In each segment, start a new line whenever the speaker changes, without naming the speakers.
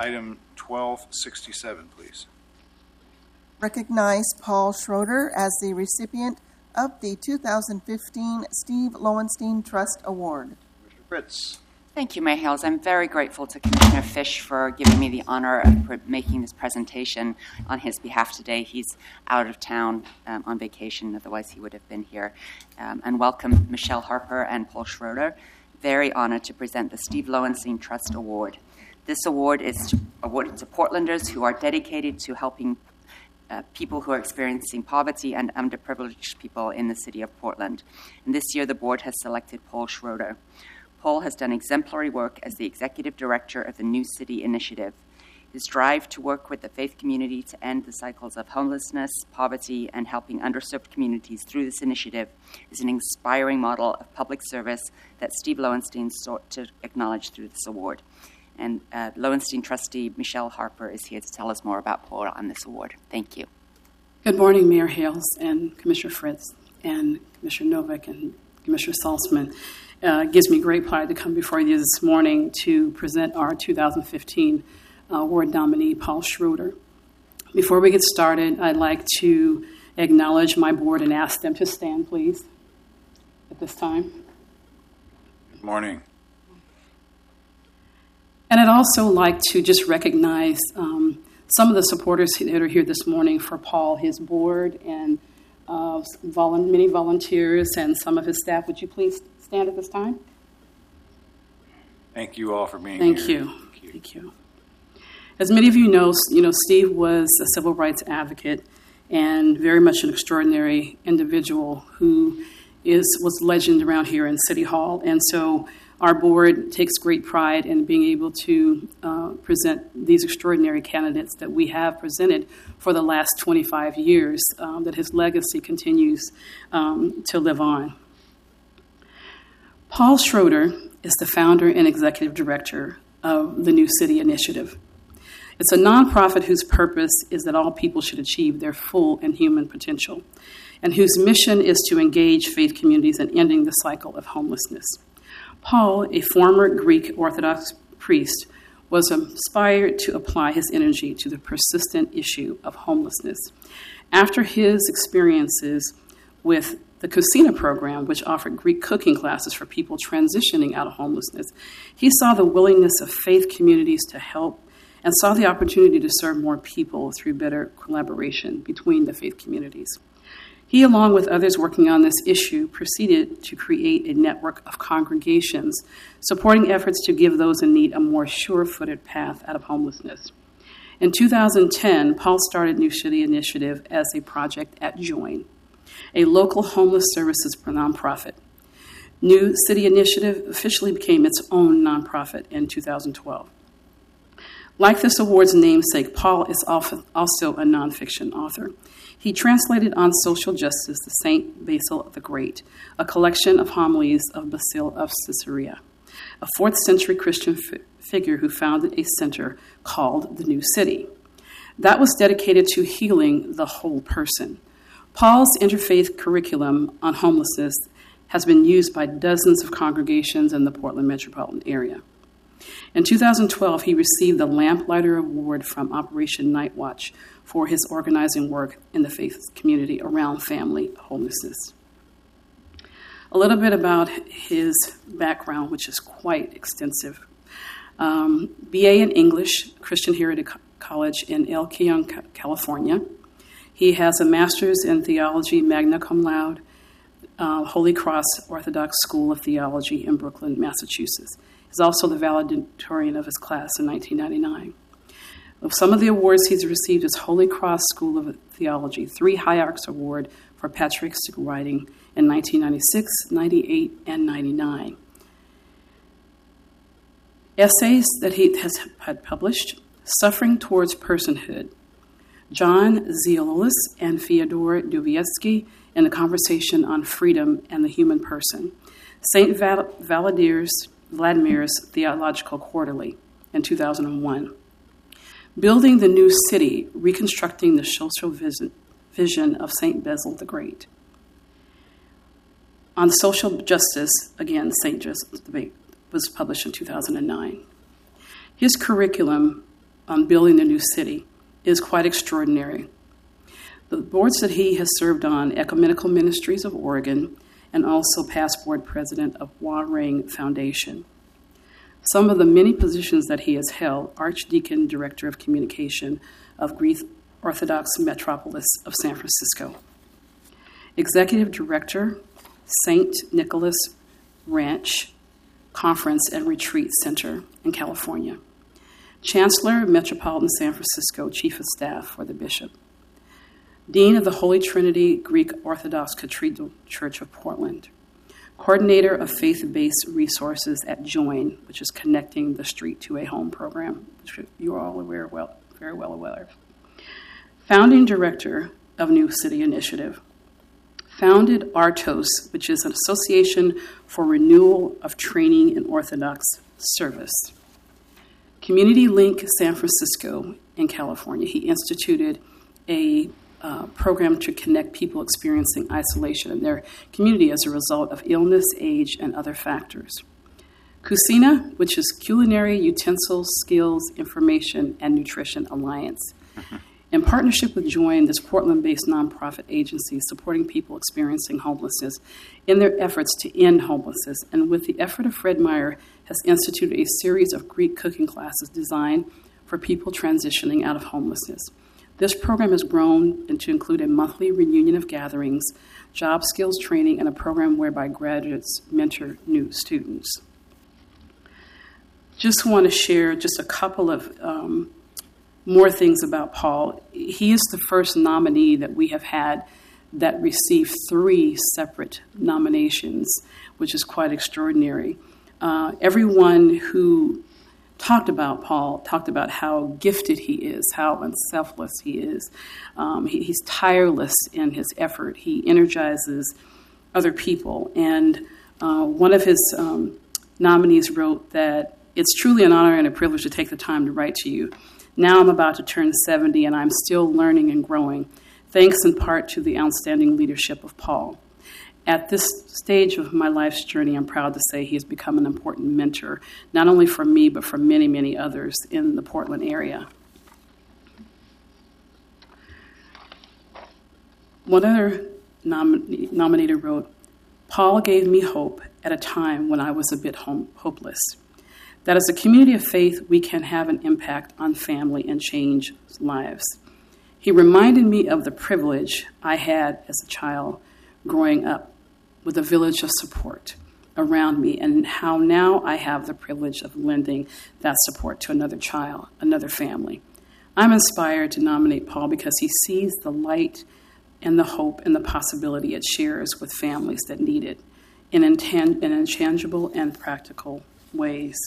Item 1267, please.
Recognize Paul Schroeder as the recipient of the 2015 Steve Lowenstein Trust Award.
Commissioner Fritz.
Thank you, Mayor Hales. I'm very grateful to Commissioner Fish for giving me the honor of making this presentation on his behalf today. He's out of town on vacation, otherwise he would have been here. And welcome Michelle Harper and Paul Schroeder. Very honored to present the Steve Lowenstein Trust Award. This award is awarded to Portlanders who are dedicated to helping people who are experiencing poverty and underprivileged people in the city of Portland. And this year the board has selected Paul Schroeder. Paul has done exemplary work as the executive director of the New City Initiative. His drive to work with the faith community to end the cycles of homelessness, poverty, and helping underserved communities through this initiative is an inspiring model of public service that Steve Lowenstein sought to acknowledge through this award. And Lowenstein trustee Michelle Harper is here to tell us more about Paul on this award. Thank you.
Good morning, Mayor Hales and Commissioner Fritz and Commissioner Novick and Commissioner Salzman. It gives me great pride to come before you this morning to present our 2015 award nominee, Paul Schroeder. Before we get started, I'd like to acknowledge my board and ask them to stand, please, at this time.
Good morning.
And I'd also like to just recognize some of the supporters that are here this morning for Paul, his board, and many volunteers and some of his staff. Would you please stand at this time?
Thank you all for being
Thank
here.
you. Thank you. As many of you know, Steve was a civil rights advocate and very much an extraordinary individual who was legend around here in City Hall. And so our board takes great pride in being able to present these extraordinary candidates that we have presented for the last 25 years, that his legacy continues to live on. Paul Schroeder is the founder and executive director of the New City Initiative. It's a nonprofit whose purpose is that all people should achieve their full and human potential, and whose mission is to engage faith communities in ending the cycle of homelessness. Paul, a former Greek Orthodox priest, was inspired to apply his energy to the persistent issue of homelessness. After his experiences with the Kusina program, which offered Greek cooking classes for people transitioning out of homelessness, he saw the willingness of faith communities to help and saw the opportunity to serve more people through better collaboration between the faith communities. He, along with others working on this issue, proceeded to create a network of congregations supporting efforts to give those in need a more sure-footed path out of homelessness. In 2010, Paul started New City Initiative as a project at Join, a local homeless services nonprofit. New City Initiative officially became its own nonprofit in 2012. Like this award's namesake, Paul is also a nonfiction author. He translated on social justice the Saint Basil the Great, a collection of homilies of Basil of Caesarea, a 4th century Christian figure who founded a center called the New City. That was dedicated to healing the whole person. Paul's interfaith curriculum on homelessness has been used by dozens of congregations in the Portland metropolitan area. In 2012, he received the Lamplighter Award from Operation Nightwatch for his organizing work in the faith community around family homelessness. A little bit about his background, which is quite extensive. BA in English, Christian Heritage College in El Cajon, California. He has a master's in theology, magna cum laude, Holy Cross Orthodox School of Theology in Brooklyn, Massachusetts. He's also the valedictorian of his class in 1999. Of some of the awards he's received is Holy Cross School of Theology, 3 Hierarchs Award for patristic writing in 1996, 98, and 99. Essays that he had published, Suffering Towards Personhood, John Zeolis and Fyodor Dostoevsky in a Conversation on Freedom and the Human Person, St. Vladimir's Theological Quarterly in 2001. Building the New City, Reconstructing the Social Vision of St. Basil the Great. On social justice, again, St. Joseph the Great was published in 2009. His curriculum on building the new city is quite extraordinary. The boards that he has served on, Ecumenical Ministries of Oregon, and also past board president of Waring Foundation. Some of the many positions that he has held: Archdeacon, Director of Communication of Greek Orthodox Metropolis of San Francisco, Executive Director, St. Nicholas Ranch Conference and Retreat Center in California, Chancellor, Metropolitan San Francisco, Chief of Staff for the Bishop, Dean of the Holy Trinity Greek Orthodox Cathedral Church of Portland, Coordinator of Faith-Based Resources at JOIN, which is Connecting the Street to a Home program, which you are all very well aware of, Founding Director of New City Initiative, founded ARTOS, which is an Association for Renewal of Training in Orthodox Service, Community Link San Francisco in California. He instituted a program to connect people experiencing isolation in their community as a result of illness, age, and other factors. Cucina, which is Culinary Utensils, Skills, Information, and Nutrition Alliance. In partnership with JOIN, this Portland-based nonprofit agency supporting people experiencing homelessness in their efforts to end homelessness, and with the effort of Fred Meyer, has instituted a series of Greek cooking classes designed for people transitioning out of homelessness. This program has grown to include a monthly reunion of gatherings, job skills training, and a program whereby graduates mentor new students. Just want to share just a couple of more things about Paul. He is the first nominee that we have had that received 3 separate nominations, which is quite extraordinary. Everyone who talked about Paul talked about how gifted he is, how unselfless he is. He's tireless in his effort. He energizes other people. And one of his nominees wrote that it's truly an honor and a privilege to take the time to write to you. Now I'm about to turn 70 and I'm still learning and growing, thanks in part to the outstanding leadership of Paul. At this stage of my life's journey, I'm proud to say he has become an important mentor, not only for me, but for many, many others in the Portland area. One other nominator wrote, Paul gave me hope at a time when I was a bit hopeless. That as a community of faith, we can have an impact on family and change lives. He reminded me of the privilege I had as a child growing up with a village of support around me, and how now I have the privilege of lending that support to another child, another family. I'm inspired to nominate Paul because he sees the light and the hope and the possibility it shares with families that need it in intangible and practical ways.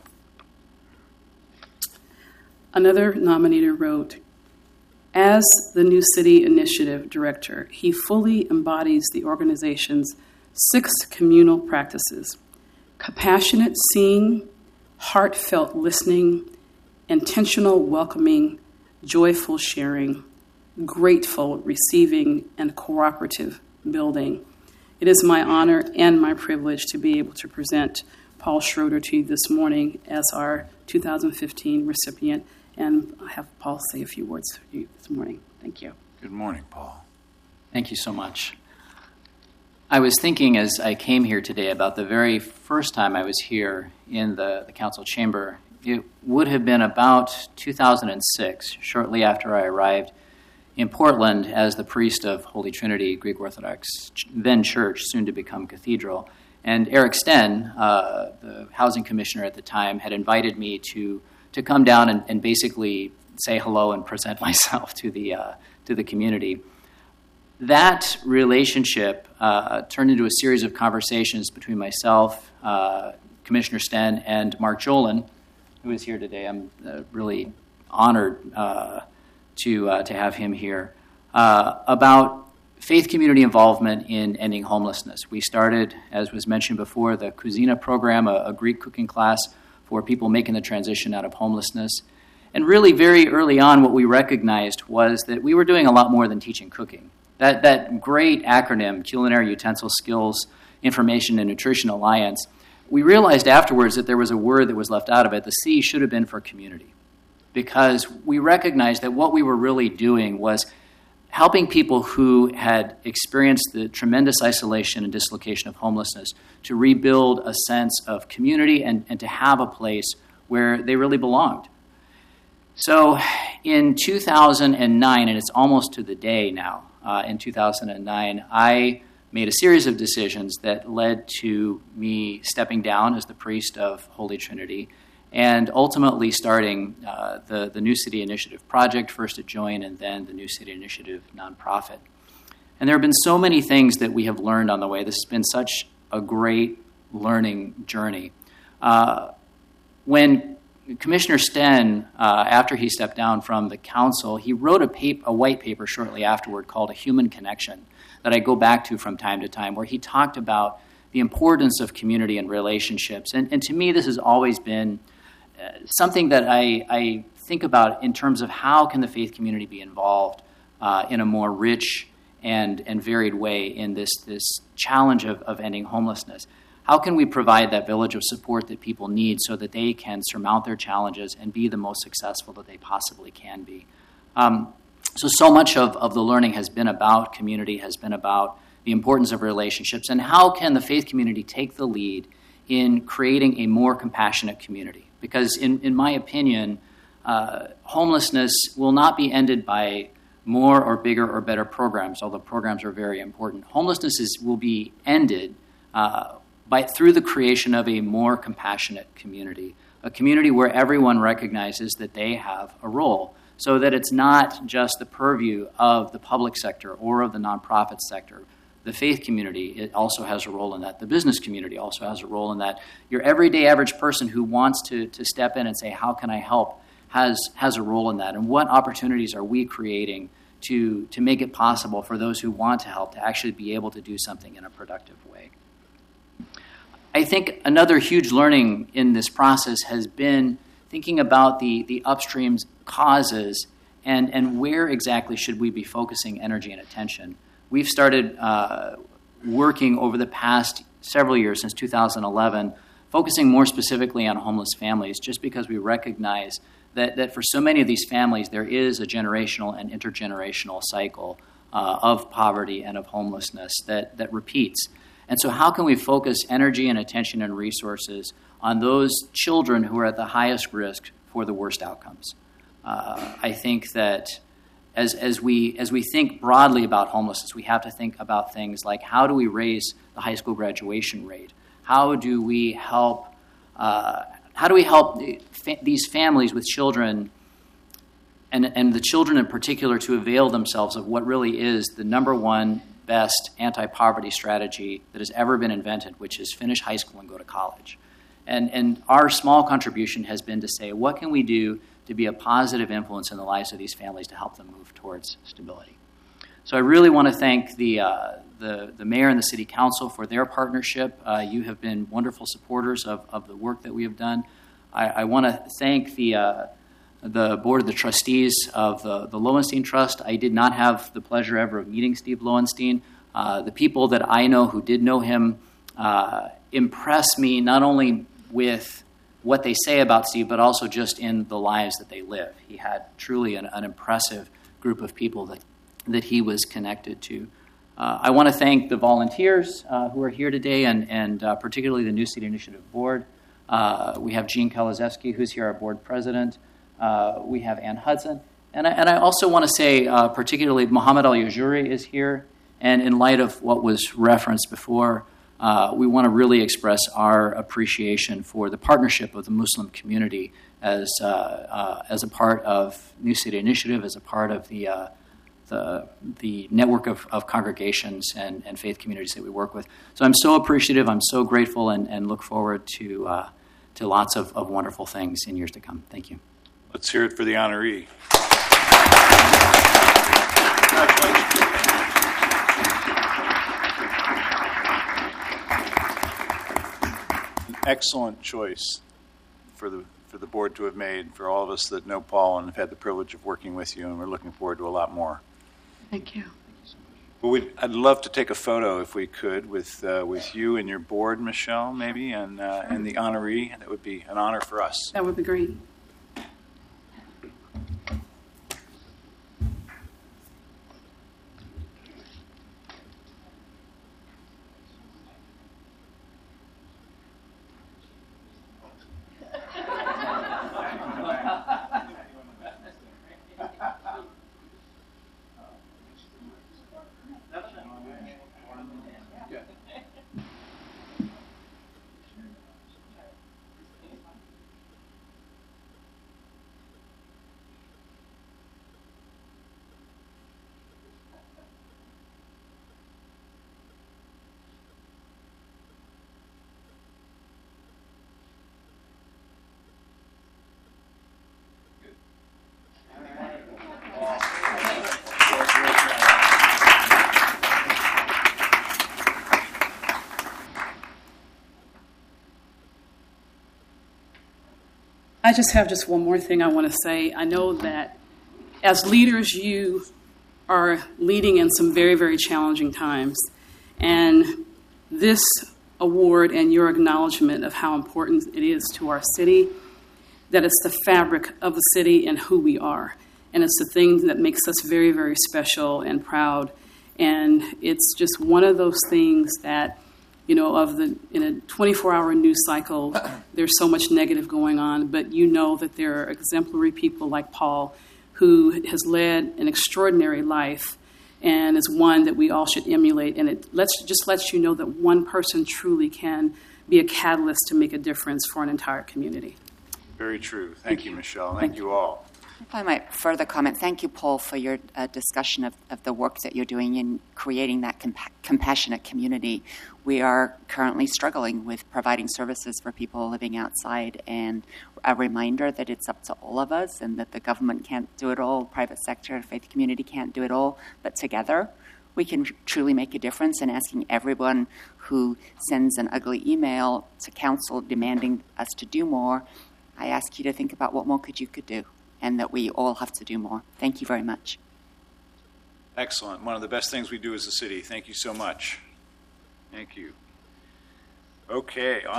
Another nominator wrote, as the New City Initiative Director, he fully embodies the organization's 6 communal practices: compassionate seeing, heartfelt listening, intentional welcoming, joyful sharing, grateful receiving, and cooperative building. It is my honor and my privilege to be able to present Paul Schroeder to you this morning as our 2015 recipient, and I have Paul say a few words to you this morning. Thank you.
Good morning, Paul.
Thank you so much. I was thinking as I came here today about the very first time I was here in the council chamber. It would have been about 2006, shortly after I arrived in Portland as the priest of Holy Trinity Greek Orthodox, then church, soon to become cathedral. And Eric Sten, the housing commissioner at the time, had invited me to come down and basically say hello and present myself to the community. That relationship turned into a series of conversations between myself, Commissioner Sten, and Mark Jolin, who is here today. I'm really honored to have him here, about faith community involvement in ending homelessness. We started, as was mentioned before, the Cucina program, a Greek cooking class for people making the transition out of homelessness. And really very early on, what we recognized was that we were doing a lot more than teaching cooking. That great acronym, Culinary Utensils, Skills, Information, and Nutrition Alliance, we realized afterwards that there was a word that was left out of it. The C should have been for community. because we recognized that what we were really doing was helping people who had experienced the tremendous isolation and dislocation of homelessness to rebuild a sense of community and to have a place where they really belonged. So in 2009, and it's almost to the day now, in 2009, I made a series of decisions that led to me stepping down as the priest of Holy Trinity and ultimately starting the New City Initiative project, first at Join and then the New City Initiative nonprofit. And there have been so many things that we have learned on the way. This has been such a great learning journey. When Commissioner Sten, after he stepped down from the council, he wrote a white paper shortly afterward called A Human Connection that I go back to from time to time, where he talked about the importance of community and relationships. And to me, this has always been something that I think about in terms of how can the faith community be involved in a more rich and varied way in this challenge of ending homelessness. How can we provide that village of support that people need so that they can surmount their challenges and be the most successful that they possibly can be? So much of the learning has been about community, has been about the importance of relationships, and how can the faith community take the lead in creating a more compassionate community? Because in my opinion, homelessness will not be ended by more or bigger or better programs, although programs are very important. Homelessness will be ended through the creation of a more compassionate community, a community where everyone recognizes that they have a role, so that it's not just the purview of the public sector or of the nonprofit sector. The faith community, it also has a role in that. The business community also has a role in that. Your everyday average person who wants to step in and say, how can I help, has a role in that. And what opportunities are we creating to make it possible for those who want to help to actually be able to do something in a productive way? I think another huge learning in this process has been thinking about the upstream causes and where exactly should we be focusing energy and attention. We've started working over the past several years, since 2011, focusing more specifically on homeless families, just because we recognize that for so many of these families, there is a generational and intergenerational cycle of poverty and of homelessness that repeats. And so how can we focus energy and attention and resources on those children who are at the highest risk for the worst outcomes? I think that as we think broadly about homelessness, we have to think about things like, how do we raise the high school graduation rate? How do we help these families with children, and the children in particular, to avail themselves of what really is the number one best anti-poverty strategy that has ever been invented, which is finish high school and go to college. And our small contribution has been to say, what can we do to be a positive influence in the lives of these families to help them move towards stability? So I really want to thank the mayor and the city council for their partnership. You have been wonderful supporters of the work that we have done. I want to thank the board of the trustees of the Lowenstein Trust. I did not have the pleasure ever of meeting Steve Lowenstein. The people that I know who did know him impress me not only with what they say about Steve, but also just in the lives that they live. He had truly an impressive group of people that he was connected to. I want to thank the volunteers who are here today, and particularly the New City Initiative Board. We have Gene Kalazewski, who's here, our board president. We have Ann Hudson. And I also want to say, particularly, Mohammed Al-Yajuri is here. And in light of what was referenced before, we want to really express our appreciation for the partnership of the Muslim community as a part of New City Initiative, as a part of the network of congregations and faith communities that we work with. So I'm so appreciative, I'm so grateful, and look forward to lots of wonderful things in years to come. Thank you.
Let's hear it for the honoree. An excellent choice for the board to have made, for all of us that know Paul and have had the privilege of working with you, and we're looking forward to a lot more.
Thank you.
Well, I'd love to take a photo, if we could, with you and your board, Michelle, maybe, and the honoree. That would be an honor for us.
That would be great. I just have just one more thing I want to say. I know that as leaders, you are leading in some very, very challenging times. And this award and your acknowledgement of how important it is to our city, that it's the fabric of the city and who we are. And it's the thing that makes us very, very special and proud. And it's just one of those things that, in a 24-hour news cycle, there's so much negative going on, but you know that there are exemplary people like Paul who has led an extraordinary life and is one that we all should emulate. And it lets you know that one person truly can be a catalyst to make a difference for an entire community.
Very true. Thank you, Michelle. Thank you all.
If I might further comment, thank you, Paul, for your discussion of the work that you're doing in creating that compassionate community. We are currently struggling with providing services for people living outside, and a reminder that it's up to all of us and that the government can't do it all, private sector, faith community can't do it all, but together we can truly make a difference. And asking everyone who sends an ugly email to council demanding us to do more, I ask you to think about what more you could do, and that we all have to do more. Thank you very much.
Excellent. One of the best things we do as a city. Thank you so much. Thank you. Okay.